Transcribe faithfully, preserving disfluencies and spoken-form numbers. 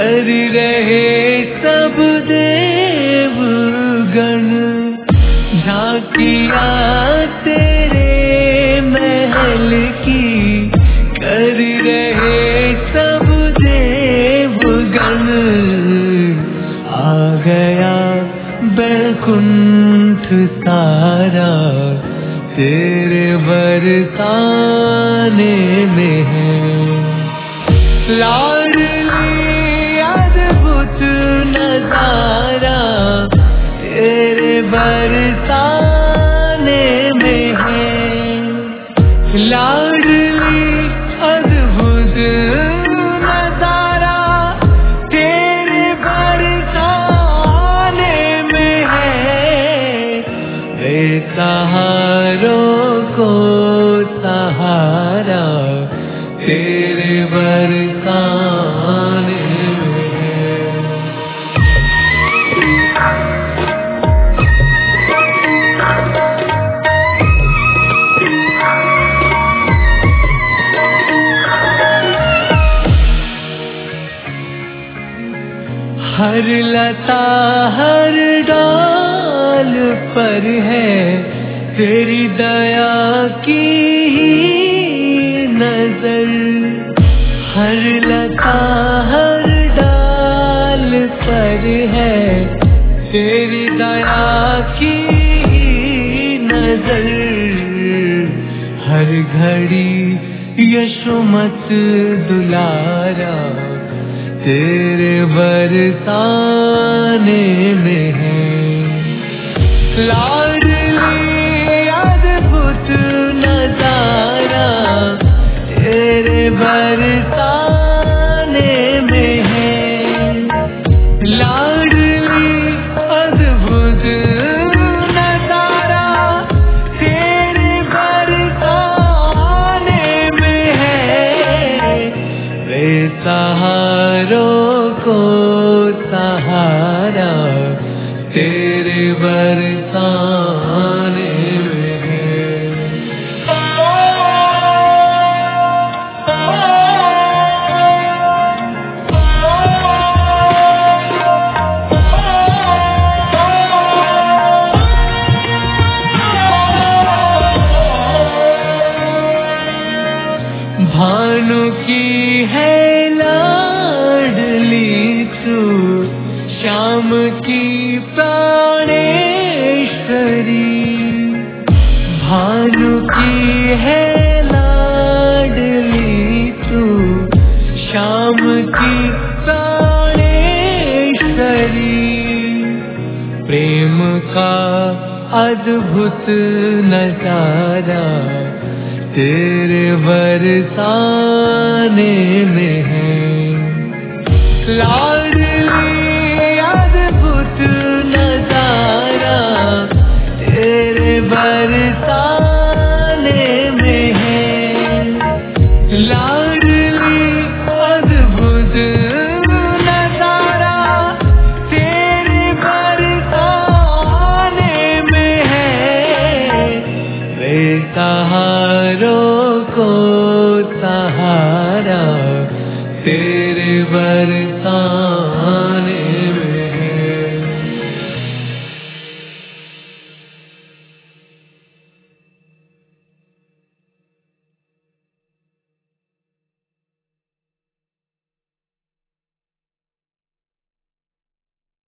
कर रहे सब देवगण झांकिया तेरे महल की, कर रहे सब देवगण। आ गया बैकुंठ सारा तेरे बरसाने में है। लाडली अद्भुत नजारा तेरे बरसाने में है। लाडली अद्भुत नजारा तेरे बरसाने में है। बेसहारों को सहारा तेरे बरसाने में है। हर लता हर डाल पर है तेरी दया की ही नजर। हर लता हर डाल पर है तेरी दया की ही नजर। हर घड़ी यशोमत दुलारा तेरे बरसाने में है। लाडली अद्भुत नजारा तेरे बरसाने में है। लाडली अद्भुत नजारा तेरे बरसाने में है। बेसहारों को सहारा तेरे बरसाने में है। भानु की है लाडली तू, श्याम की प्राणेश्वरी। भानु की है लाडली तू, श्याम की प्राणेश्वरी। प्रेम का अद्भुत नजारा तेरे बरसाने में है। लाडली अद्भुत नजारा तेरे बरसाने में है। लाडली अद्भुत नजारा तेरे बरसाने में है। बेसहारों को सहारा तेरे बरसाने